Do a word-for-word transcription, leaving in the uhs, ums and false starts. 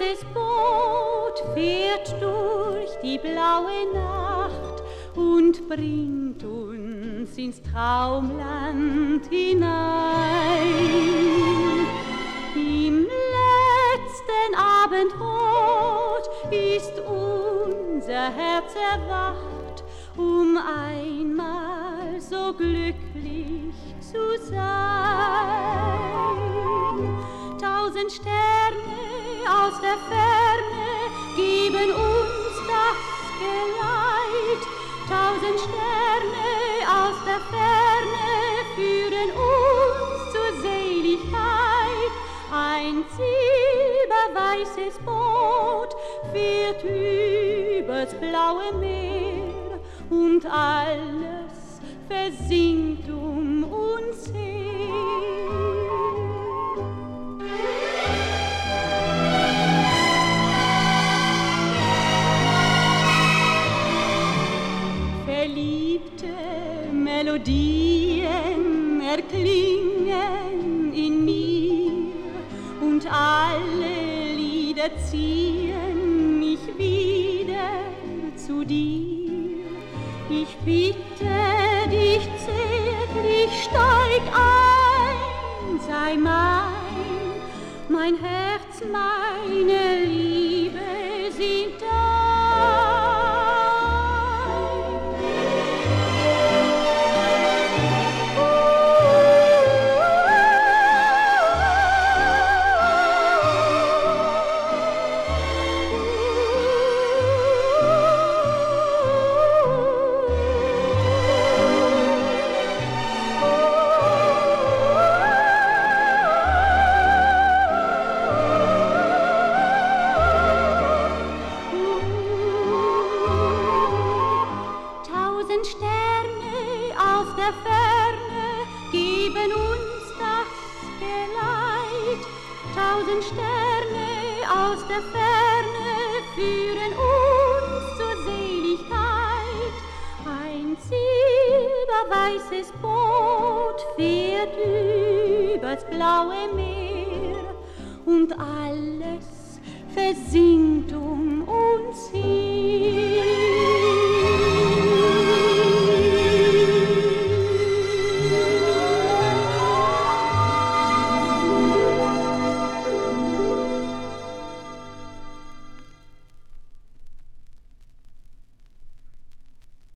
silberweißes Boot fährt durch die blaue Nacht und bringt uns ins Traumland hinein. Im letzten Abendrot ist unser Herz erwacht, um einmal so glücklich zu sein. Tausend Sterne aus der Ferne geben uns das Geleit. Tausend Sterne aus der Ferne führen uns zur Seligkeit. Ein silberweißes Boot fährt übers blaue Meer und alles versinkt um uns her. Verliebte Melodien erklingen in mir und alle Lieder ziehen mich wieder zu dir. Ich bitte dich zärtlich, steig ein, sei mein, mein Herz, meine Liebe sind dein. Tausend Sterne aus der Ferne führen uns zur Seligkeit. Ein silberweißes Boot fährt übers blaue Meer und alles versinkt um uns hin.